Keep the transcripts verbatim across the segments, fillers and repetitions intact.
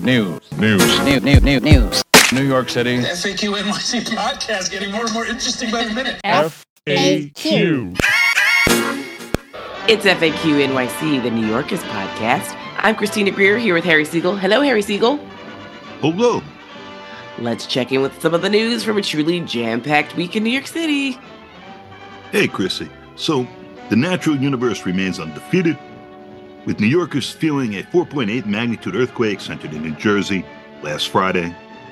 News. News. News. News. News. News. New York City. The F A Q N Y C podcast getting more and more interesting by the minute. F A Q. It's F A Q N Y C, the New Yorkers podcast. I'm Christina Greer here with Harry Siegel. Hello, Harry Siegel. Hello. Let's check in with some of the news from a truly jam-packed week in New York City. Hey, Chrissy. So, the natural universe remains undefeated, with New Yorkers feeling a four point eight magnitude earthquake centered in New Jersey last Friday,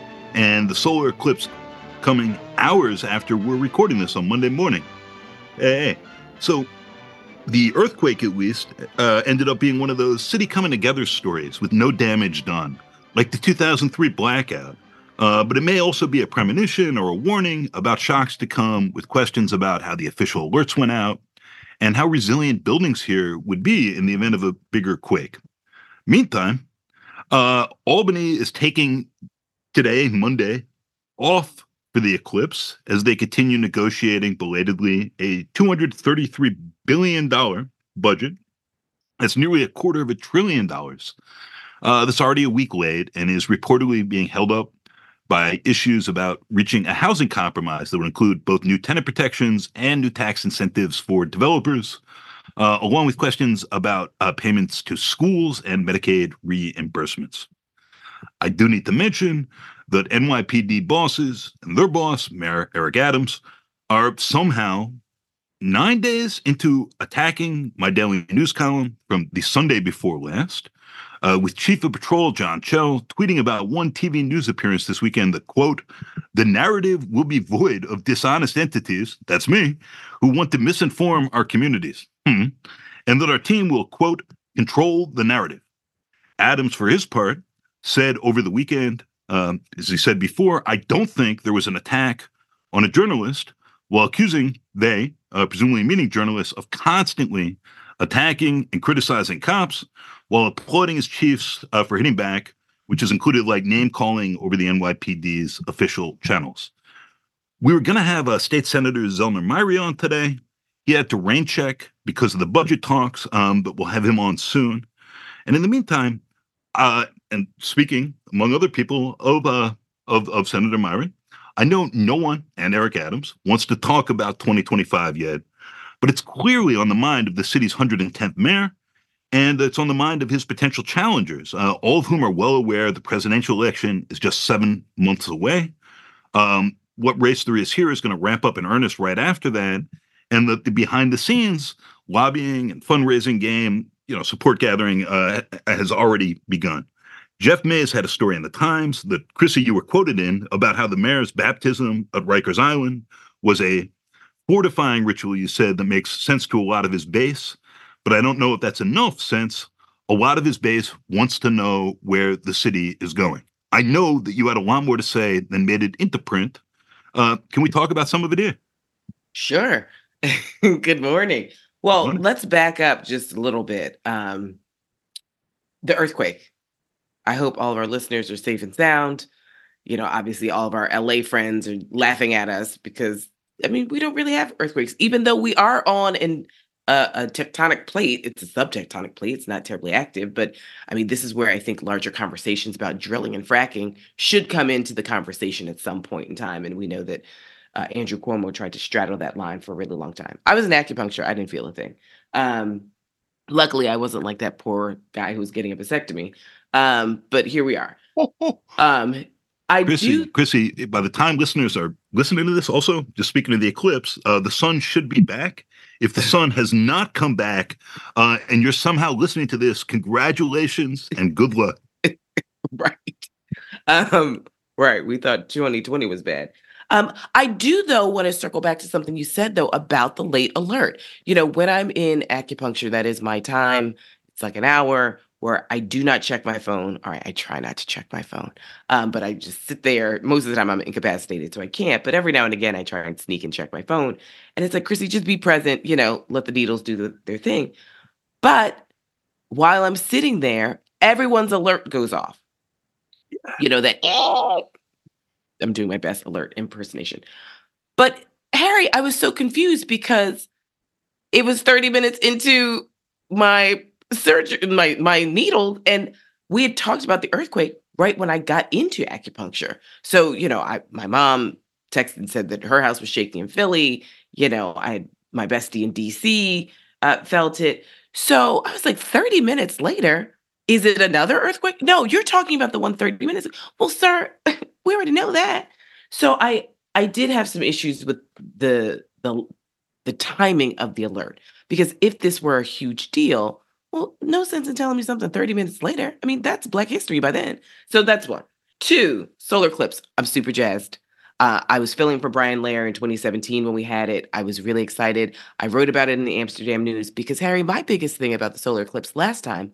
and the solar eclipse coming hours after we're recording this on Monday morning. Hey, so the earthquake, at least, uh, ended up being one of those city coming together stories with no damage done, like the two thousand three blackout. Uh, but it may also be a premonition or a warning about shocks to come, with questions about how the official alerts went out and how resilient buildings here would be in the event of a bigger quake. Meantime, uh, Albany is taking today, Monday, off for the eclipse as they continue negotiating belatedly a two hundred thirty-three billion dollars budget. That's nearly a quarter of a trillion dollars. Uh, that's already a week late and is reportedly being held up by issues about reaching a housing compromise that would include both new tenant protections and new tax incentives for developers, uh, along with questions about uh, payments to schools and Medicaid reimbursements. I do need to mention that N Y P D bosses and their boss, Mayor Eric Adams, are somehow nine days into attacking my daily news column from the Sunday before last, Uh, with Chief of Patrol John Chell tweeting about one T V news appearance this weekend that, quote, "The narrative will be void of dishonest entities," that's me, "who want to misinform our communities, hmm, and that our team will, quote, control the narrative." Adams, for his part, said over the weekend, um, as he said before, "I don't think there was an attack on a journalist," while accusing they, uh, presumably meaning journalists, of constantly attacking and criticizing cops, while applauding his chiefs uh, for hitting back, which has included like name calling over the N Y P D's official channels. We were going to have uh, State Senator Zellner Myrie on today. He had to rain check because of the budget talks, um, but we'll have him on soon. And in the meantime, uh, and speaking among other people of, uh, of of Senator Myrie, I know no one, and Eric Adams, wants to talk about twenty twenty-five yet, but it's clearly on the mind of the city's one hundred tenth mayor, and it's on the mind of his potential challengers, uh, all of whom are well aware the presidential election is just seven months away. Um, what race there is here is going to ramp up in earnest right after that, and the, the behind-the-scenes lobbying and fundraising game, you know, support gathering uh, has already begun. Jeff Mays had a story in the Times that, Chrissy, you were quoted in about how the mayor's baptism at Rikers Island was a fortifying ritual, you said, that makes sense to a lot of his base. But I don't know if that's enough, since a lot of his base wants to know where the city is going. I know that you had a lot more to say than made it into print. Uh, can we talk about some of it here? Sure. Good morning. Well, Morning. Let's back up just a little bit. Um, the earthquake. I hope all of our listeners are safe and sound. You know, obviously all of our L A friends are laughing at us because, I mean, we don't really have earthquakes, even though we are on an A, a tectonic plate. It's a subtectonic plate. It's not terribly active, but I mean, this is where I think larger conversations about drilling and fracking should come into the conversation at some point in time. And we know that uh, Andrew Cuomo tried to straddle that line for a really long time. I was in acupuncture. I didn't feel a thing. Um, luckily, I wasn't like that poor guy who was getting a vasectomy. Um, but here we are. Um, I Chrissy, do. Chrissy, by the time listeners are listening to this, also, just speaking of the eclipse, uh, the sun should be back. If the sun has not come back uh, and you're somehow listening to this, congratulations and good luck. Right. Um, right. We thought twenty twenty was bad. Um, I do, though, want to circle back to something you said, though, about the late alert. You know, when I'm in acupuncture, that is my time. It's like an hour where I do not check my phone. All right, I try not to check my phone, um, but I just sit there. Most of the time I'm incapacitated, so I can't. But every now and again, I try and sneak and check my phone. And it's like, Chrissy, just be present, you know, let the needles do the, their thing. But while I'm sitting there, everyone's alert goes off. You know, that, oh, I'm doing my best alert impersonation. But Harry, I was so confused because it was thirty minutes into my surgery, my my needle, and we had talked about the earthquake right when I got into acupuncture. So, you know, I my mom texted and said that her house was shaking in Philly. You know, I had my bestie in D C uh, felt it. So I was like, thirty minutes later, is it another earthquake? No, you're talking about the one thirty minutes. Well, sir, we already know that. So I I did have some issues with the the the timing of the alert because if this were a huge deal, well, no sense in telling me something thirty minutes later. I mean, that's Black History by then. So that's one. Two, solar eclipse. I'm super jazzed. Uh, I was filling for Brian Lair in twenty seventeen when we had it. I was really excited. I wrote about it in the Amsterdam News because, Harry, my biggest thing about the solar eclipse last time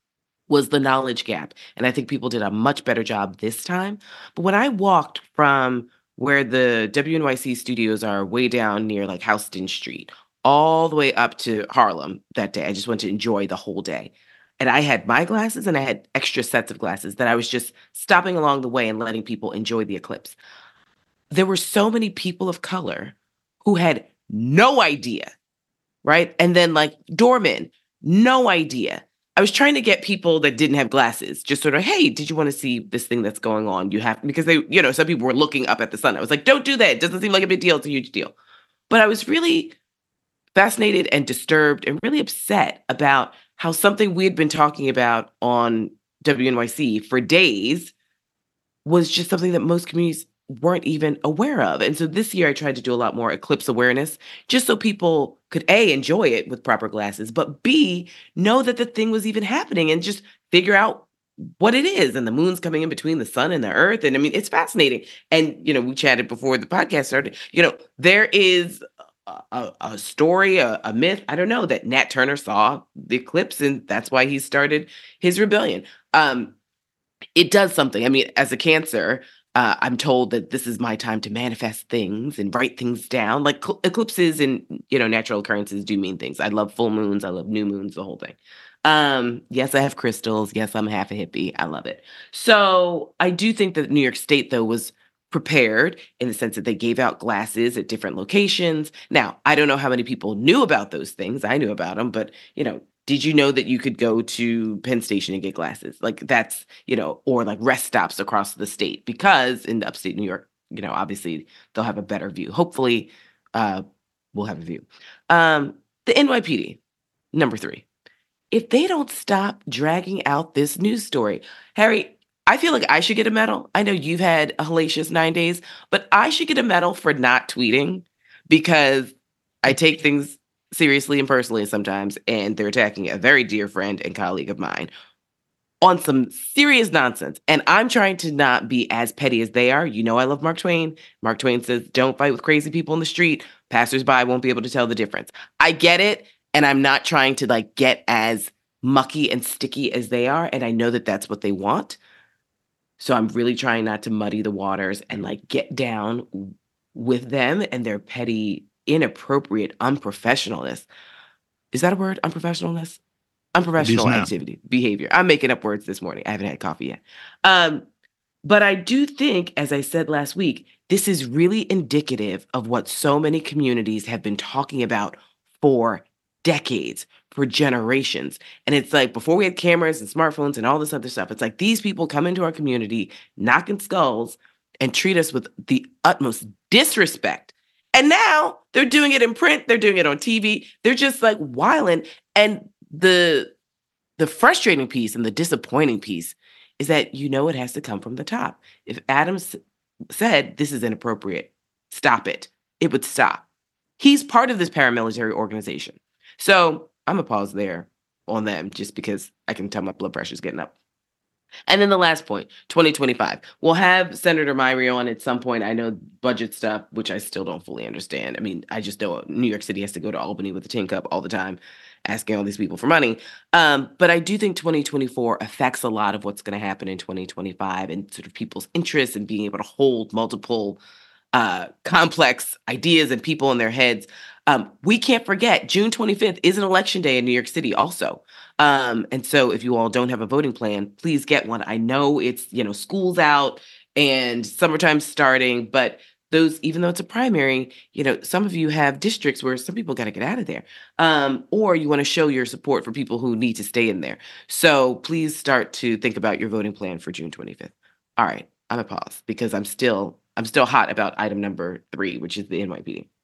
was the knowledge gap. And I think people did a much better job this time. But when I walked from where the W N Y C studios are way down near like Houston Street, all the way up to Harlem that day, I just went to enjoy the whole day. And I had my glasses and I had extra sets of glasses that I was just stopping along the way and letting people enjoy the eclipse. There were so many people of color who had no idea, right? And then like doormen, no idea. I was trying to get people that didn't have glasses, just sort of, hey, did you want to see this thing that's going on? You have, because they, you know, some people were looking up at the sun. I was like, don't do that. It doesn't seem like a big deal. It's a huge deal. But I was really fascinated and disturbed and really upset about how something we had been talking about on W N Y C for days was just something that most communities weren't even aware of. And so this year I tried to do a lot more eclipse awareness, just so people could A, enjoy it with proper glasses, but B, know that the thing was even happening and just figure out what it is. And the moon's coming in between the sun and the earth. And I mean, it's fascinating. And, you know, we chatted before the podcast started, you know, there is a, a, a story, a, a myth, I don't know, that Nat Turner saw the eclipse and that's why he started his rebellion. Um, it does something. I mean, as a Cancer, uh, I'm told that this is my time to manifest things and write things down. Like cl- eclipses and, you know, natural occurrences do mean things. I love full moons. I love new moons, the whole thing. Um, yes, I have crystals. Yes, I'm half a hippie. I love it. So I do think that New York State, though, was prepared in the sense that they gave out glasses at different locations. Now, I don't know how many people knew about those things. I knew about them, but, you know, did you know that you could go to Penn Station and get glasses? Like that's, you know, or like rest stops across the state because in upstate New York, you know, obviously they'll have a better view. Hopefully uh, we'll have a view. Um, the N Y P D, number three. If they don't stop dragging out this news story, Harry, I feel like I should get a medal. I know you've had a hellacious nine days, but I should get a medal for not tweeting because I take things seriously and personally sometimes, and they're attacking a very dear friend and colleague of mine on some serious nonsense. And I'm trying to not be as petty as they are. You know, I love Mark Twain. Mark Twain says, don't fight with crazy people in the street. Passersby won't be able to tell the difference. I get it. And I'm not trying to like get as mucky and sticky as they are. And I know that that's what they want. So I'm really trying not to muddy the waters and like get down with them and their petty, inappropriate unprofessionalness. Is that a word? Unprofessionalness? Unprofessional activity, behavior. I'm making up words this morning. I haven't had coffee yet. Um, but I do think, as I said last week, this is really indicative of what so many communities have been talking about for decades, for generations. And it's like before we had cameras and smartphones and all this other stuff, it's like these people come into our community, knocking skulls, and treat us with the utmost disrespect. And now they're doing it in print. They're doing it on T V. They're just like wilding. And the the frustrating piece and the disappointing piece is that, you know, it has to come from the top. If Adams said this is inappropriate, stop it, it would stop. He's part of this paramilitary organization. So I'm going to pause there on them just because I can tell my blood pressure is getting up. And then the last point, twenty twenty-five. We'll have Senator Myrie on at some point. I know budget stuff, which I still don't fully understand. I mean, I just know New York City has to go to Albany with a tin cup all the time, asking all these people for money. Um, but I do think twenty twenty-four affects a lot of what's going to happen in twenty twenty-five and sort of people's interests and being able to hold multiple uh, complex ideas and people in their heads. Um, we can't forget June twenty-fifth is an election day in New York City also. Um, and so if you all don't have a voting plan, please get one. I know it's, you know, school's out and summertime's starting, but those, even though it's a primary, you know, some of you have districts where some people got to get out of there. Um, or you want to show your support for people who need to stay in there. So please start to think about your voting plan for June twenty-fifth. All right, I'm gonna pause because I'm still I'm still hot about item number three, which is the N Y P D.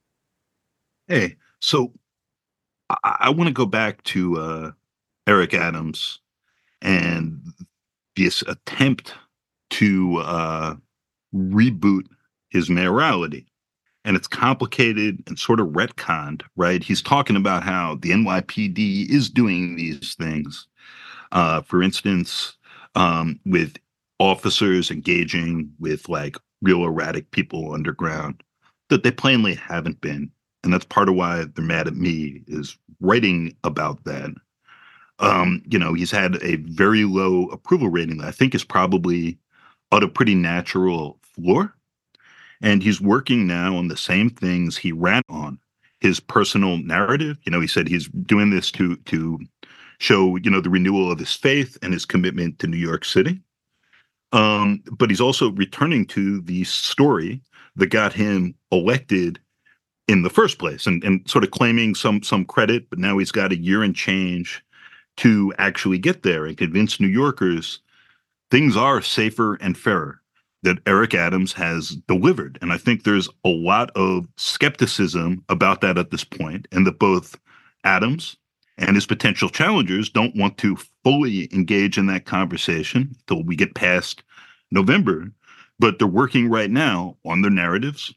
Hey, so I, I want to go back to uh, Eric Adams and this attempt to uh, reboot his mayoralty. And it's complicated and sort of retconned, right? He's talking about how the N Y P D is doing these things. Uh, for instance, um, with officers engaging with like real erratic people underground, that they plainly haven't been. And that's part of why they're mad at me, is writing about that. Um, you know, he's had a very low approval rating that I think is probably at a pretty natural floor. And he's working now on the same things he ran on, his personal narrative. You know, he said he's doing this to to show, you know, the renewal of his faith and his commitment to New York City. Um, but he's also returning to the story that got him elected in the first place, and, and sort of claiming some some credit. But now he's got a year and change to actually get there and convince New Yorkers things are safer and fairer, that Eric Adams has delivered. And I think there's a lot of skepticism about that at this point, and that both Adams and his potential challengers don't want to fully engage in that conversation until we get past November. But they're working right now on their narratives,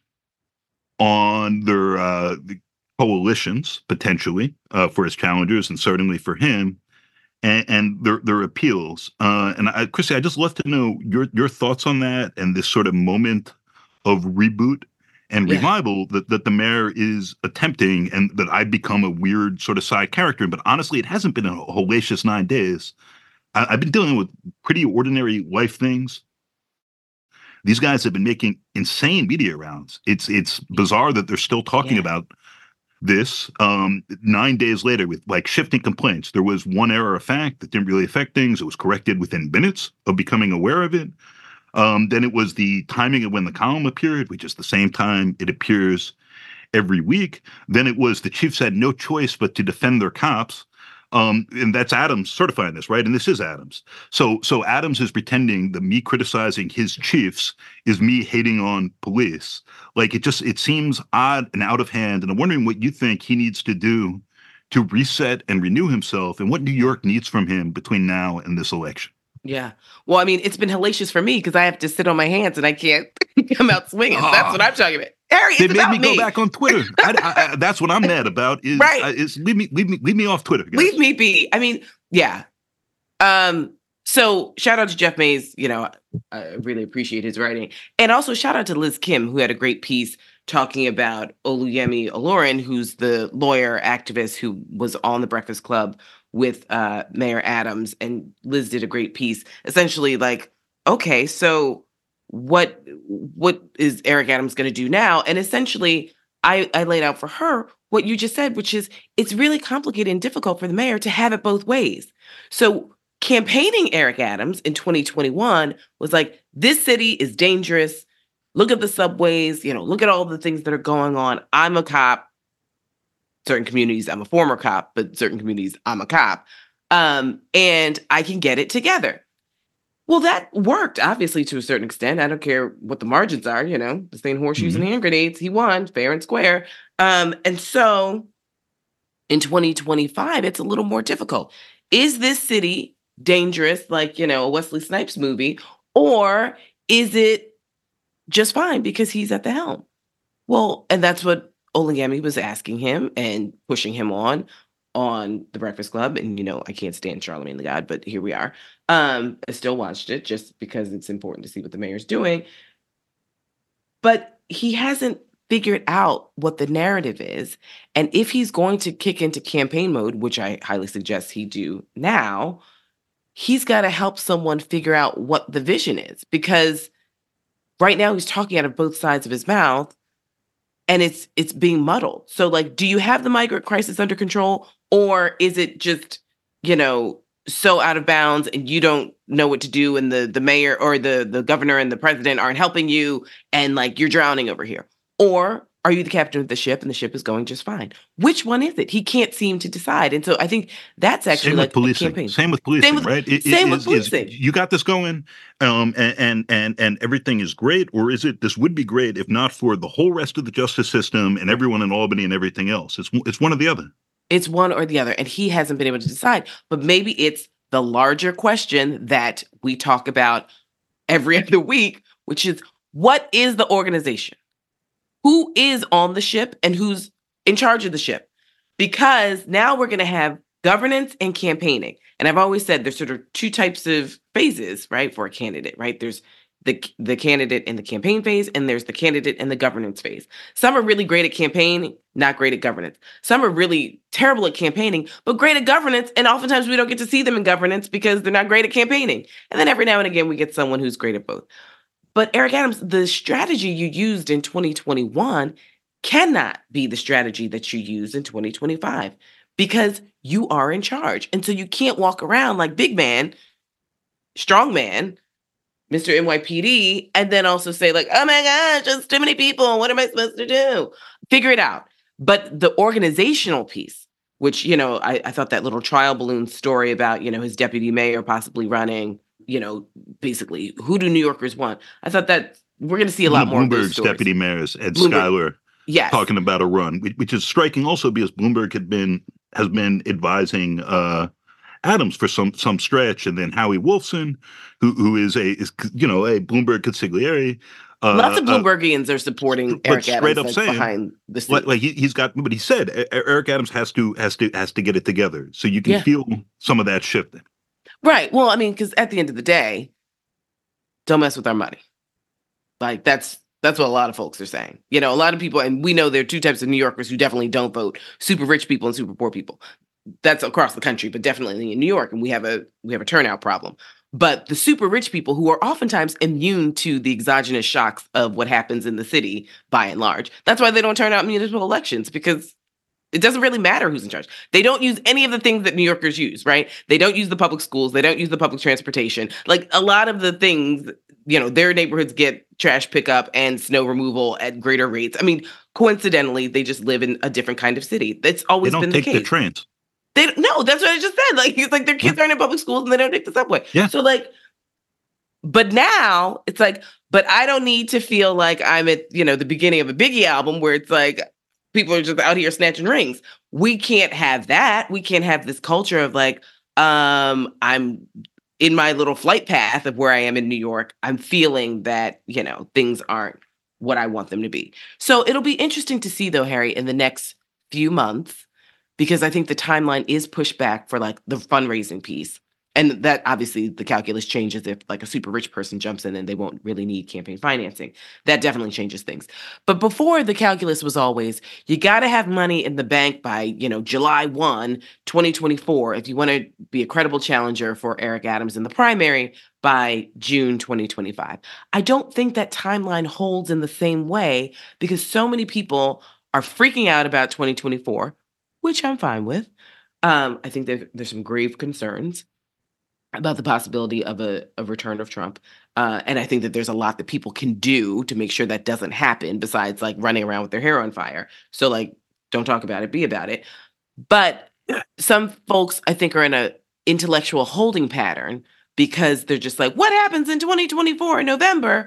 on their uh, coalitions, potentially, uh, for his challengers and certainly for him, and, and their their appeals. Uh, and I, Chrissy, I just love to know your your thoughts on that and this sort of moment of reboot and Yeah. revival that, that the mayor is attempting, and that I've become a weird sort of side character. But honestly, it hasn't been a hellacious nine days. I, I've been dealing with pretty ordinary life things. These guys have been making insane media rounds. It's it's bizarre that they're still talking Yeah. about this um, nine days later with like shifting complaints. There was one error of fact that didn't really affect things. It was corrected within minutes of becoming aware of it. Um, then it was the timing of when the column appeared, which is the same time it appears every week. Then it was the chiefs had no choice but to defend their cops. Um, and that's Adams certifying this, right? And this is Adams. So so Adams is pretending that me criticizing his chiefs is me hating on police. Like, it just, it seems odd and out of hand. And I'm wondering what you think he needs to do to reset and renew himself, and what New York needs from him between now and this election. Yeah. Well, I mean, it's been hellacious for me because I have to sit on my hands and I can't come out swinging. That's what I'm talking about. Harry, They it's made about me me. go back on Twitter. I, I, I, that's what I'm mad about. Is, Right. uh, is leave me, leave me, leave me off Twitter, guys. Leave me be. I mean, yeah. Um. So shout out to Jeff Mays. You know, I really appreciate his writing, and also shout out to Liz Kim, who had a great piece talking about Oluyemi Olorin, who's the lawyer activist who was on the Breakfast Club with uh, Mayor Adams, and Liz did a great piece, essentially like, okay, so what what is Eric Adams going to do now? And essentially, I, I laid out for her what you just said, which is it's really complicated and difficult for the mayor to have it both ways. So campaigning Eric Adams in twenty twenty-one was like, this city is dangerous. Look at the subways, you know, look at all the things that are going on. I'm a cop. Certain communities, I'm a former cop, but certain communities, I'm a cop. Um, and I can get it together. Well, that worked, obviously, to a certain extent. I don't care what the margins are, you know, this ain't horseshoes Mhm. and hand grenades. He won fair and square. Um, and so in twenty twenty-five, it's a little more difficult. Is this city dangerous, like, you know, a Wesley Snipes movie, or is it just fine because he's at the helm? Well, and that's what Oluyemi was asking him and pushing him on on The Breakfast Club. And, you know, I can't stand Charlamagne the God, but here we are. Um, I still watched it just because it's important to see what the mayor's doing. But he hasn't figured out what the narrative is. And if he's going to kick into campaign mode, which I highly suggest he do now, he's got to help someone figure out what the vision is. Because right now he's talking out of both sides of his mouth, and it's it's being muddled. So, like, do you have the migrant crisis under control, or is it just, you know, so out of bounds and you don't know what to do and the the mayor or the the governor and the president aren't helping you and like you're drowning over here? Or are you the captain of the ship and the ship is going just fine? Which one is it? He can't seem to decide. And so I think that's actually same like with policing. a campaign. Same with policing, Same with, right? It, same it with is, policing. Is, you got this going, um, and, and and and everything is great, or is it this would be great if not for the whole rest of the justice system and everyone in Albany and everything else? It's it's one or the other. It's one or the other, and he hasn't been able to decide. But maybe it's the larger question that we talk about every other week, which is, what is the organization? Who is on the ship and who's in charge of the ship? Because now we're going to have governance and campaigning. And I've always said there's sort of two types of phases, right, for a candidate, right? There's the the candidate in the campaign phase, and there's the candidate in the governance phase. Some are really great at campaigning, not great at governance. Some are really terrible at campaigning, but great at governance, and oftentimes we don't get to see them in governance because they're not great at campaigning. And then every now and again, we get someone who's great at both. But Eric Adams, the strategy you used in twenty twenty-one cannot be the strategy that you use in twenty twenty-five because you are in charge. And so you can't walk around like big man, strong man, Mister N Y P D, and then also say like, oh my gosh, there's too many people. What am I supposed to do? Figure it out. But the organizational piece, which, you know, I, I thought that little trial balloon story about, you know, his deputy mayor possibly running, you know, basically, who do New Yorkers want? I thought that we're going to see a lot more of those Bloomberg's stories. deputy mayors, Ed Bloomberg, Schuyler, yes. talking about a run, which, which is striking also because Bloomberg had been has been advising uh, Adams for some some stretch, and then Howie Wolfson, who who is a is you know a Bloomberg consigliere. Uh, Lots of uh, Bloombergians are supporting Eric straight Adams up like, saying, behind the scenes. Like, like he, he's got, but he said E- Eric Adams has to has to has to get it together. So you can Yeah. feel some of that shifting. Right. Well, I mean, because at the end of the day, don't mess with our money. Like that's that's what a lot of folks are saying. You know, a lot of people, and we know there are two types of New Yorkers who definitely don't vote: super rich people and super poor people. That's across the country, but definitely in New York, and we have a we have a turnout problem. But the super rich people who are oftentimes immune to the exogenous shocks of what happens in the city, by and large, that's why they don't turn out in municipal elections, because it doesn't really matter who's in charge. They don't use any of the things that New Yorkers use, right? They don't use the public schools. They don't use the public transportation. Like a lot of the things, you know, their neighborhoods get trash pickup and snow removal at greater rates. I mean, coincidentally, they just live in a different kind of city. That's They always don't been the take case. the trains. They no, that's what I just said. Like it's like their kids aren't in public schools and they don't take the subway. Yeah. So like, but now it's like, but I don't need to feel like I'm at, you know, the beginning of a Biggie album where it's like people are just out here snatching rings. We can't have that. We can't have this culture of like, um, I'm in my little flight path of where I am in New York. I'm feeling that, you know, things aren't what I want them to be. So it'll be interesting to see though, Harry, in the next few months, because I think the timeline is pushed back for like the fundraising piece. And that obviously the calculus changes if like a super rich person jumps in and they won't really need campaign financing. That definitely changes things. But before, the calculus was always, you got to have money in the bank by, you know, July first, twenty twenty-four, if you want to be a credible challenger for Eric Adams in the primary by June twenty twenty-five. I don't think that timeline holds in the same way because so many people are freaking out about twenty twenty-four, which I'm fine with. Um, I think that there's some grave concerns about the possibility of a, a return of Trump. Uh, and I think that there's a lot that people can do to make sure that doesn't happen besides like running around with their hair on fire. So like, don't talk about it, be about it. But some folks, I think, are in a intellectual holding pattern because they're just like, what happens in twenty twenty-four in November?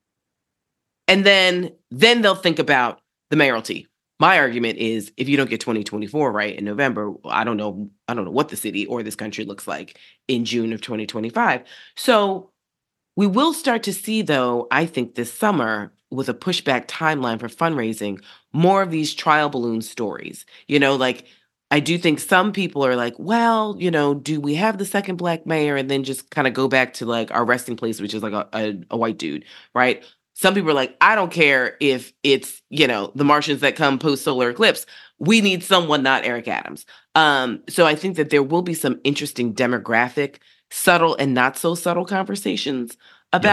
And then, then they'll think about the mayoralty. My argument is, if you don't get twenty twenty-four right in November, I don't know, I don't know what the city or this country looks like in June of twenty twenty-five. So we will start to see, though, I think this summer, with a pushback timeline for fundraising, more of these trial balloon stories. You know, like, I do think some people are like, well, you know, do we have the second Black mayor and then just kind of go back to like our resting place, which is like a, a, a white dude, right? Some people are like, I don't care if it's, you know, the Martians that come post-solar eclipse. We need someone, not Eric Adams. Um, so I think that there will be some interesting demographic, subtle and not so subtle conversations about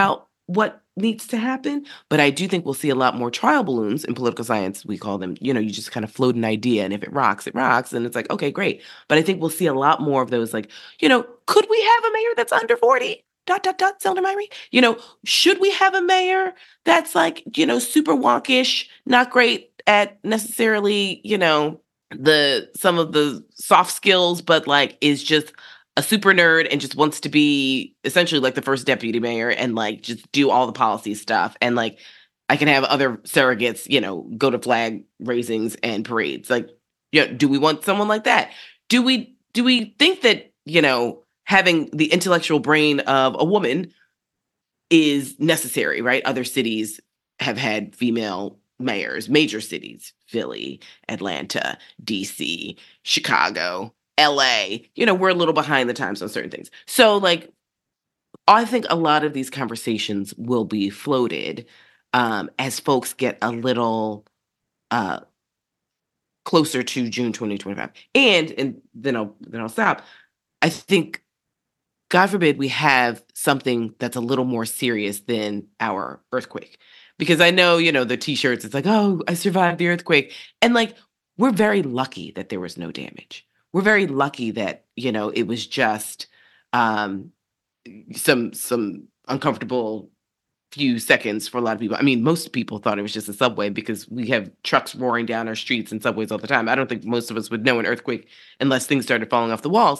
what needs to happen. But I do think we'll see a lot more trial balloons in political science. We call them, you know, you just kind of float an idea, and if it rocks, it rocks. And it's like, okay, great. But I think we'll see a lot more of those, like, you know, could we have a mayor that's under forty? Dot, dot, dot, Zelda Myrie. You know, should we have a mayor that's like, you know, super wonkish, not great at necessarily, you know, the some of the soft skills, but like is just a super nerd and just wants to be essentially like the first deputy mayor and like just do all the policy stuff. And like I can have other surrogates, you know, go to flag raisings and parades. Like, yeah, do we want someone like that? Do we do we think that, you know, having the intellectual brain of a woman is necessary, right? Other cities have had female mayors, major cities, Philly, Atlanta, D C, Chicago, L A. You know, we're a little behind the times on certain things. So like, I think a lot of these conversations will be floated um, as folks get a little uh, closer to June twenty twenty-five. And, and then I'll, then I'll stop. I think, God forbid, we have something that's a little more serious than our earthquake. Because I know, you know, the t-shirts, it's like, oh, I survived the earthquake. And like, we're very lucky that there was no damage. We're very lucky that, you know, it was just um, some some uncomfortable few seconds for a lot of people. I mean, most people thought it was just a subway because we have trucks roaring down our streets and subways all the time. I don't think most of us would know an earthquake unless things started falling off the walls.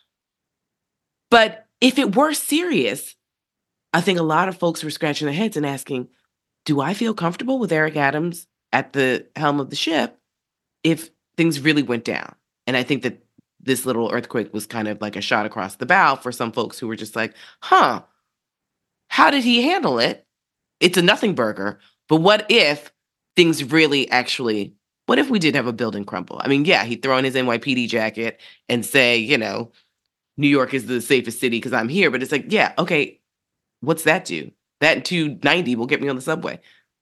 But if it were serious, I think a lot of folks were scratching their heads and asking, do I feel comfortable with Eric Adams at the helm of the ship if things really went down? And I think that this little earthquake was kind of like a shot across the bow for some folks who were just like, huh, how did he handle it? It's a nothing burger. But what if things really actually, what if we did have a building crumble? I mean, yeah, he'd throw on his N Y P D jacket and say, you know, New York is the safest city because I'm here. But it's like, yeah, okay, what's that do? That and two ninety will get me on the subway.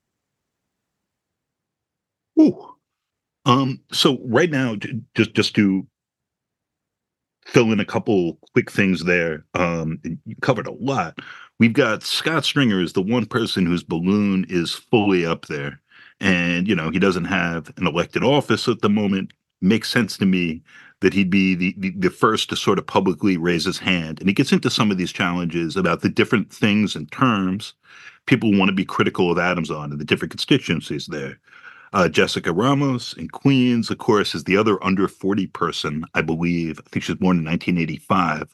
Ooh. Um, so right now, j- just just to fill in a couple quick things there, um, you covered a lot. We've got Scott Stringer is the one person whose balloon is fully up there. And, you know, he doesn't have an elected office at the moment. Makes sense to me that he'd be the, the, the first to sort of publicly raise his hand. And he gets into some of these challenges about the different things and terms people want to be critical of Adams on and the different constituencies there. Uh, Jessica Ramos in Queens, of course, is the other under forty person, I believe. I think she was born in nineteen eighty-five,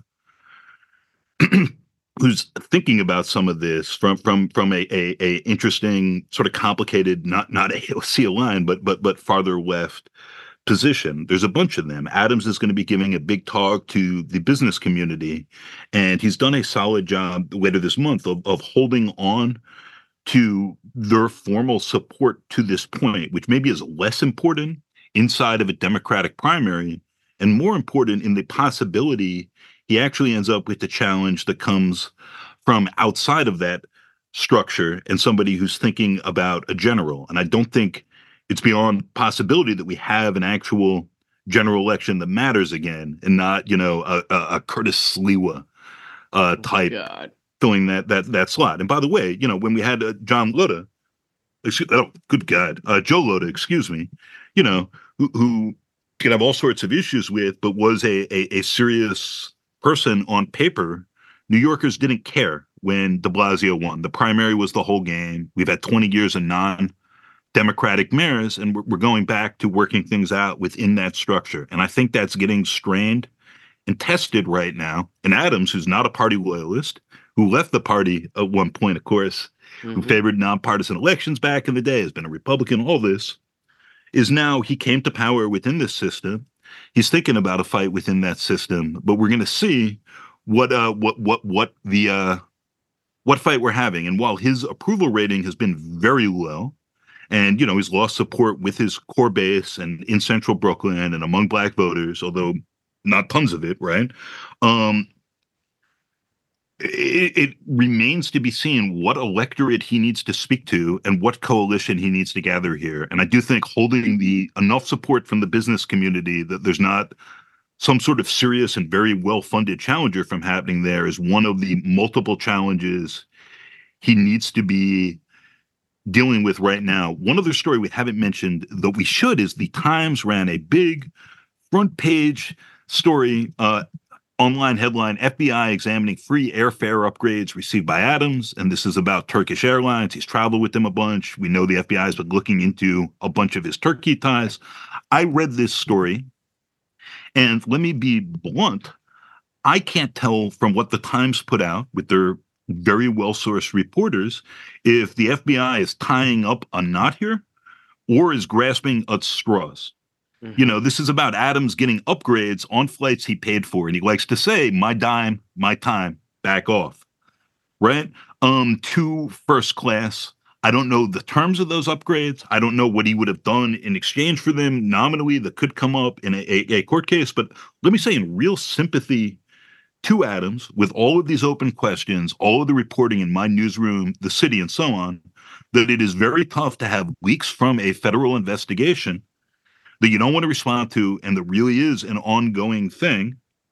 who's thinking about some of this from from from a, a a interesting, sort of complicated, not not A O C aligned, but but but farther left position. There's a bunch of them. Adams is going to be giving a big talk to the business community, and he's done a solid job later this month of of holding on to their formal support to this point, which maybe is less important inside of a Democratic primary and more important in the possibility he actually ends up with the challenge that comes from outside of that structure and somebody who's thinking about a general. And I don't think it's beyond possibility that we have an actual general election that matters again and not, you know, a, a, a Curtis Sliwa uh, type. God. Filling that that that slot. And by the way, you know, when we had uh, John Lota, excuse, oh, good God, uh, Joe Lota, excuse me, you know, who, who could have all sorts of issues with, but was a, a a serious person on paper. New Yorkers didn't care when de Blasio won. The primary was the whole game. We've had twenty years of non-democratic mayors, and we're, we're going back to working things out within that structure. And I think that's getting strained and tested right now. And Adams, who's not a party loyalist, who left the party at one point, of course, mm-hmm. who favored nonpartisan elections back in the day, has been a Republican, all this, is now he came to power within this system. He's thinking about a fight within that system, but we're going to see what uh what what what the uh what fight we're having. And while his approval rating has been very low, and you know he's lost support with his core base and in central Brooklyn and among Black voters, although not tons of it, right? Um, It, it remains to be seen what electorate he needs to speak to and what coalition he needs to gather here. And I do think holding the enough support from the business community that there's not some sort of serious and very well-funded challenger from happening there is one of the multiple challenges he needs to be dealing with right now. One other story we haven't mentioned, though we should, is the Times ran a big front page story, uh, online headline, F B I examining free airfare upgrades received by Adams. And this is about Turkish Airlines. He's traveled with them a bunch. We know the F B I has been looking into a bunch of his Turkey ties. I read this story, and let me be blunt, I can't tell from what the Times put out with their very well-sourced reporters if the F B I is tying up a knot here or is grasping at straws. Mm-hmm. You know, this is about Adams getting upgrades on flights he paid for, and he likes to say, my dime, my time, back off, right? Um, to first class. I don't know the terms of those upgrades. I don't know what he would have done in exchange for them nominally that could come up in a, a, a court case. But let me say, in real sympathy to Adams, with all of these open questions, all of the reporting in my newsroom, the city, and so on, that it is very tough to have leaks from a federal investigation that you don't want to respond to, and that really is an ongoing thing,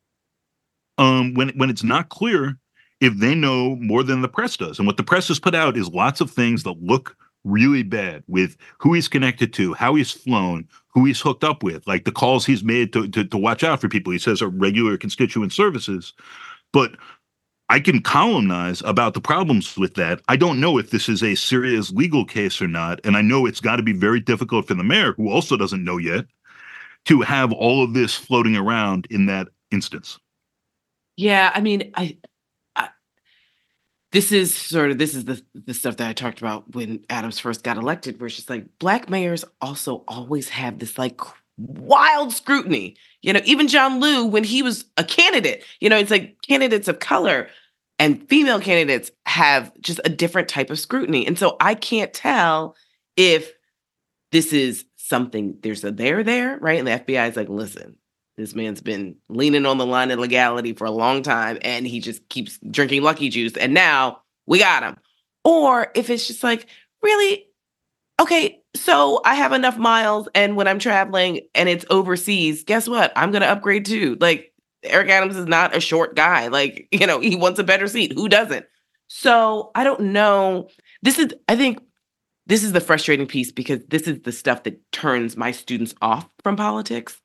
um, when, when it's not clear if they know more than the press does. And what the press has put out is lots of things that look really bad, with who he's connected to, how he's flown, who he's hooked up with, like the calls he's made to, to, to watch out for people he says are regular constituent services. But I can columnize about the problems with that. I don't know if this is a serious legal case or not. And I know it's got to be very difficult for the mayor, who also doesn't know yet, to have all of this floating around in that instance. Yeah, I mean, I, I this is sort of, this is the, the stuff that I talked about when Adams first got elected, where it's just like, Black mayors also always have this like wild scrutiny. You know, even John Liu, when he was a candidate, you know, it's like candidates of color and female candidates have just a different type of scrutiny. And so I can't tell if this is something, there's a there there, right? And the F B I is like, listen, this man's been leaning on the line of legality for a long time, and he just keeps drinking Lucky Juice, and now we got him. Or if it's just like, really? Okay, so I have enough miles, and when I'm traveling and it's overseas, guess what? I'm going to upgrade too. Like, Eric Adams is not a short guy. Like, you know, he wants a better seat. Who doesn't? So I don't know. This is, I think, this is the frustrating piece, because this is the stuff that turns my students off from politics.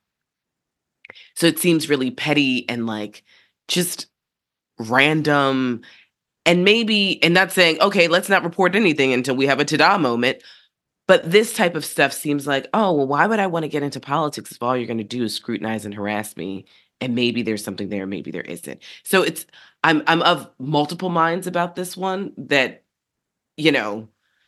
So it seems really petty and like just random, and maybe, and not saying, okay, let's not report anything until we have a ta-da moment. But this type of stuff seems like, oh, well, why would I want to get into politics if all you're going to do is scrutinize and harass me? And maybe there's something there, maybe there isn't. So it's, I'm I'm of multiple minds about this one, that, you know,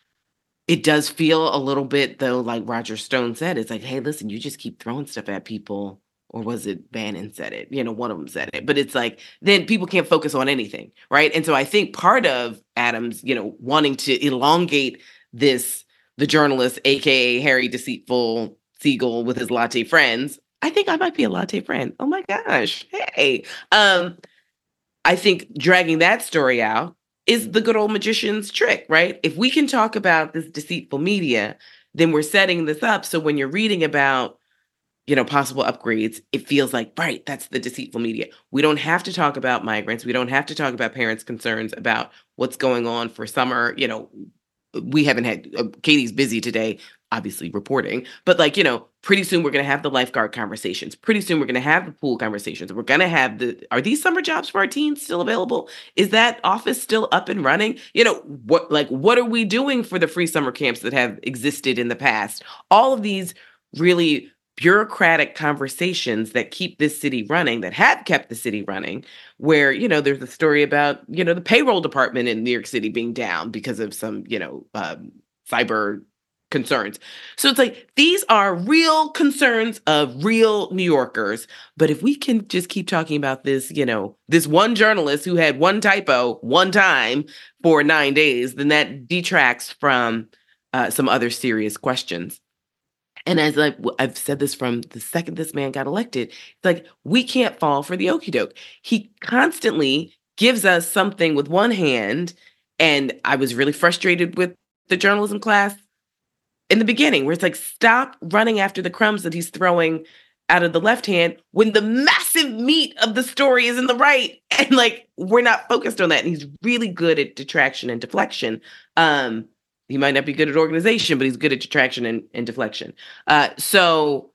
it does feel a little bit, though, like Roger Stone said, it's like, hey, listen, you just keep throwing stuff at people. Or was it Bannon said it? You know, one of them said it. But it's like, then people can't focus on anything, right? And so I think part of Adams, you know, wanting to elongate this, the journalist, A K A Harry Deceitful Siegel with his latte friends. I think I might be a latte friend. Oh my gosh. Hey. Um, I think dragging that story out is the good old magician's trick, right? If we can talk about this deceitful media, then we're setting this up. So when you're reading about, you know, possible upgrades, it feels like, right, that's the deceitful media. We don't have to talk about migrants. We don't have to talk about parents' concerns about what's going on for summer. You know, we haven't had, uh, Katie's busy today, obviously reporting, but like, you know, pretty soon we're going to have the lifeguard conversations. Pretty soon we're going to have the pool conversations. We're going to have the, are these summer jobs for our teens still available? Is that office still up and running? You know, what, like, what are we doing for the free summer camps that have existed in the past? All of these really bureaucratic conversations that keep this city running, that have kept the city running, where, you know, there's a story about, you know, the payroll department in New York City being down because of some, you know, um, cyber concerns. So it's like, these are real concerns of real New Yorkers. But if we can just keep talking about this, you know, this one journalist who had one typo one time for nine days, then that detracts from uh, some other serious questions. And as I, I've said this from the second this man got elected, it's like, we can't fall for the okie doke. He constantly gives us something with one hand. And I was really frustrated with the journalism class in the beginning, where it's like, stop running after the crumbs that he's throwing out of the left hand when the massive meat of the story is in the right. And like, we're not focused on that. And he's really good at detraction and deflection. Um, he might not be good at organization, but he's good at detraction and, and deflection. Uh, so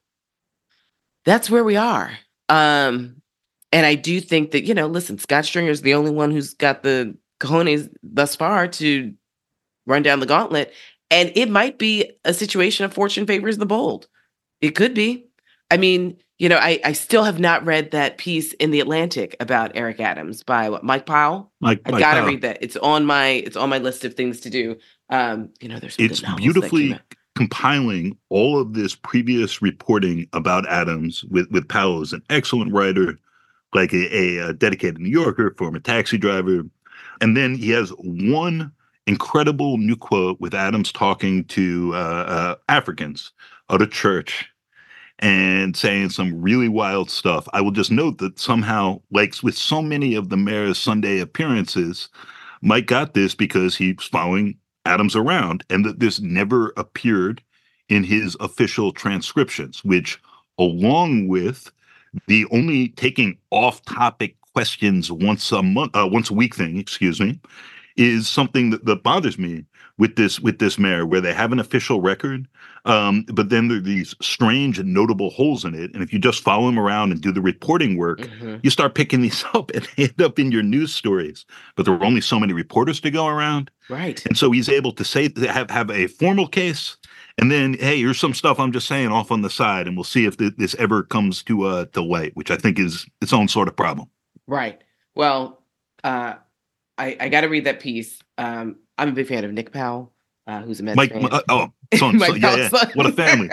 that's where we are. Um, and I do think that, you know, listen, Scott Stringer is the only one who's got the cojones thus far to run down the gauntlet. And it might be a situation of fortune favors the bold. It could be. I mean, you know, I, I still have not read that piece in The Atlantic about Eric Adams by what, Mike Powell. Mike, I Mike gotta Powell. read that. It's on my it's on my list of things to do. Um, you know, there's some It's good novels that beautifully came out. compiling all of this previous reporting about Adams with, with Powell as an excellent writer, like a, a, a dedicated New Yorker, former taxi driver. And then he has one incredible new quote with Adams talking to uh, uh, Africans at a church and saying some really wild stuff. I will just note that somehow, like with so many of the mayor's Sunday appearances, Mike got this because he was following Adams around, and that this never appeared in his official transcriptions, which, along with the only taking off-topic questions once a month, uh, once a week thing, excuse me, is something that, that bothers me with this with this mayor, where they have an official record, um, but then there are these strange and notable holes in it. And if you just follow him around and do the reporting work, Mhm. you start picking these up and they end up in your news stories. But there are only so many reporters to go around. Right. And so he's able to say have have a formal case, and then, hey, here's some stuff I'm just saying off on the side, and we'll see if th- this ever comes to uh to light, which I think is its own sort of problem. Right. Well, uh, I, I got to read that piece. Um, I'm a big fan of Nick Powell, uh, who's a Mets Mike, fan. uh, oh, son, Mike son, yeah, Powell's yeah. son. What a family.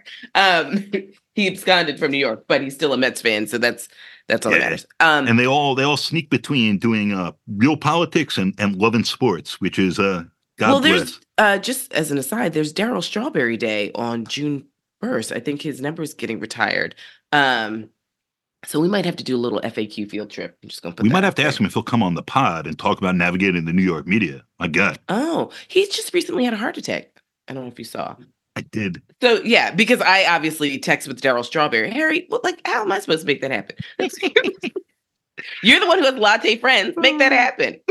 um, he absconded from New York, but he's still a Mets fan, so that's that's all Yeah. that matters. Um, And they all they all sneak between doing uh real politics and and loving sports, which is uh God well, bless. there's uh, just as an aside, there's Darryl Strawberry Day on June first. I think his number is getting retired. Um, so we might have to do a little F A Q field trip. I'm just gonna put We that might out have to there. ask him if he'll come on the pod and talk about navigating the New York media. My God, Oh, he's just recently had a heart attack. I don't know if you saw. I did. So yeah, because I obviously text with Darryl Strawberry. Harry, well, like, how am I supposed to make that happen? You're the one who has latte friends. Make that happen.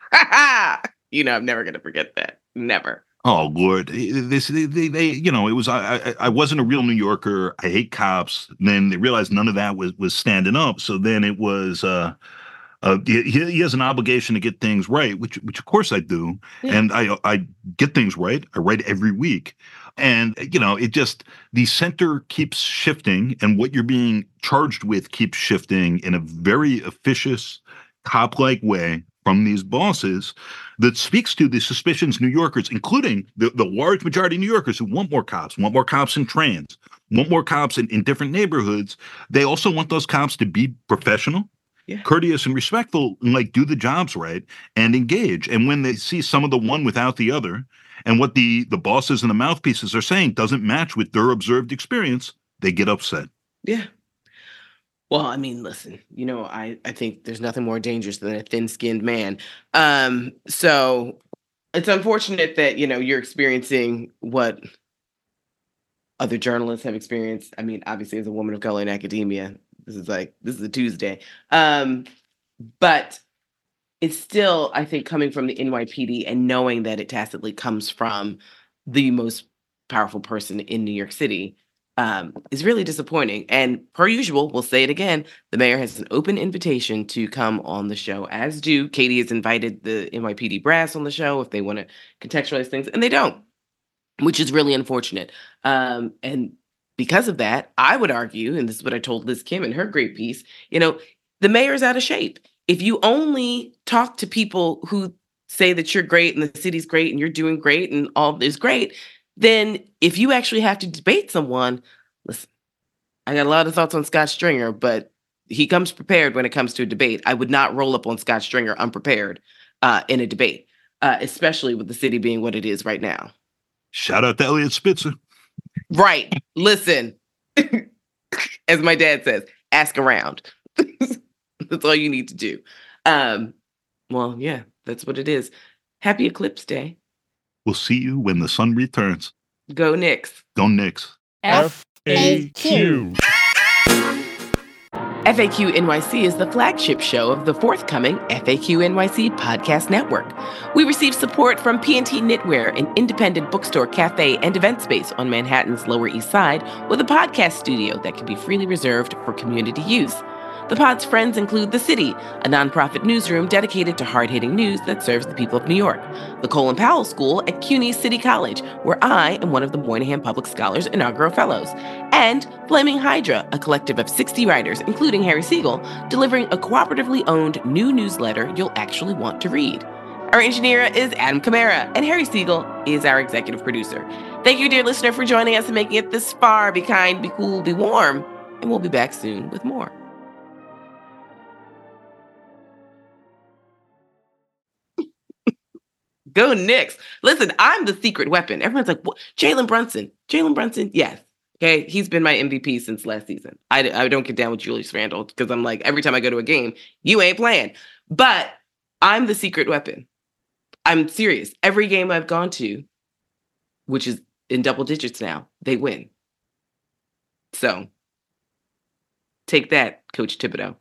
You know, I'm never gonna forget that. Never. Oh Lord, this they, they, they you know it was I, I I wasn't a real New Yorker. I hate cops. Then they realized none of that was was standing up. So then it was uh, uh he, he has an obligation to get things right, which which of course I do, Yeah. and I I get things right. I write every week, and you know it just the center keeps shifting, and what you're being charged with keeps shifting in a very officious cop-like way from these bosses that speaks to the suspicions New Yorkers, including the, the large majority of New Yorkers who want more cops, want more cops in trans, want more cops in, in different neighborhoods. They also want those cops to be professional, Yeah. courteous, and respectful, and like do the jobs right and engage. And when they see some of the one without the other, and what the, the bosses and the mouthpieces are saying doesn't match with their observed experience, they get upset. Yeah. Well, I mean, listen, you know, I, I think there's nothing more dangerous than a thin-skinned man. Um, so it's unfortunate that, you know, you're experiencing what other journalists have experienced. I mean, obviously, as a woman of color in academia, this is like, this is a Tuesday. Um, but it's still, I think, coming from the N Y P D and knowing that it tacitly comes from the most powerful person in New York City. Um, is really disappointing. And per usual, we'll say it again, the mayor has an open invitation to come on the show, as do Katie has invited the N Y P D brass on the show if they want to contextualize things, and they don't, which is really unfortunate. Um, and because of that, I would argue, and this is what I told Liz Kim in her great piece, you know, the mayor's out of shape. If you only talk to people who say that you're great and the city's great and you're doing great and all is great, then if you actually have to debate someone, listen, I got a lot of thoughts on Scott Stringer, but he comes prepared when it comes to a debate. I would not roll up on Scott Stringer unprepared uh, in a debate, uh, especially with the city being what it is right now. Shout out to Elliot Spitzer. Right. Listen, as my dad says, ask around. That's all you need to do. Um, well, yeah, that's what it is. Happy Eclipse Day. We'll see you when the sun returns. Go Knicks. Go Knicks. F A Q. F A Q N Y C is the flagship show of the forthcoming F A Q N Y C Podcast Network. We receive support from P and T Knitwear, an independent bookstore, cafe, and event space on Manhattan's Lower East Side with a podcast studio that can be freely reserved for community use. The pod's friends include The City, a nonprofit newsroom dedicated to hard-hitting news that serves the people of New York, the Colin Powell School at CUNY City College, where I am one of the Moynihan Public Scholars inaugural fellows, and Flaming Hydra, a collective of sixty writers, including Harry Siegel, delivering a cooperatively owned new newsletter you'll actually want to read. Our engineer is Adam Kamara, and Harry Siegel is our executive producer. Thank you, dear listener, for joining us and making it this far. Be kind, be cool, be warm, and we'll be back soon with more. Go Knicks. Listen, I'm the secret weapon. Everyone's like, what? Jalen Brunson. Jalen Brunson, yes. Okay, he's been my M V P since last season. I, I don't get down with Julius Randle because I'm like, every time I go to a game, you ain't playing. But I'm the secret weapon. I'm serious. Every game I've gone to, which is in double digits now, they win. So take that, Coach Thibodeau.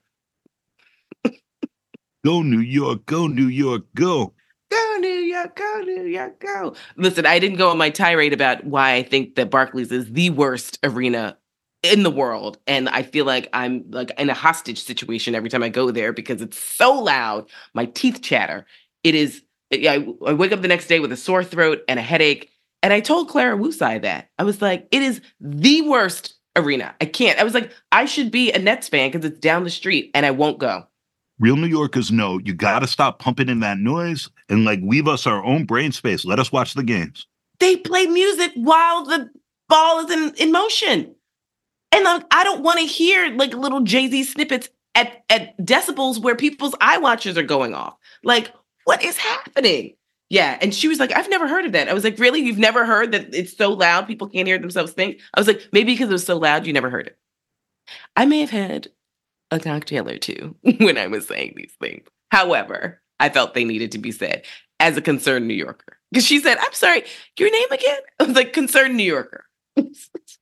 Go New York, go New York, go. Go New York, go New York, go. Listen, I didn't go on my tirade about why I think that Barclays is the worst arena in the world. And I feel like I'm like in a hostage situation every time I go there because it's so loud. My teeth chatter. It is, I, I wake up the next day with a sore throat and a headache. And I told Clara Wusai that. I was like, it is the worst arena. I can't. I was like, I should be a Nets fan because it's down the street and I won't go. Real New Yorkers know you got to stop pumping in that noise and like leave us our own brain space. Let us watch the games. They play music while the ball is in, in motion. And like, I don't want to hear like little Jay-Z snippets at, at decibels where people's eye watches are going off. Like, what is happening? Yeah. And she was like, I've never heard of that. I was like, really? You've never heard that it's so loud people can't hear themselves think? I was like, maybe because it was so loud, you never heard it. I may have had a cocktail or two when I was saying these things. However, I felt they needed to be said as a concerned New Yorker. Because she said, I'm sorry, your name again? I was like, concerned New Yorker.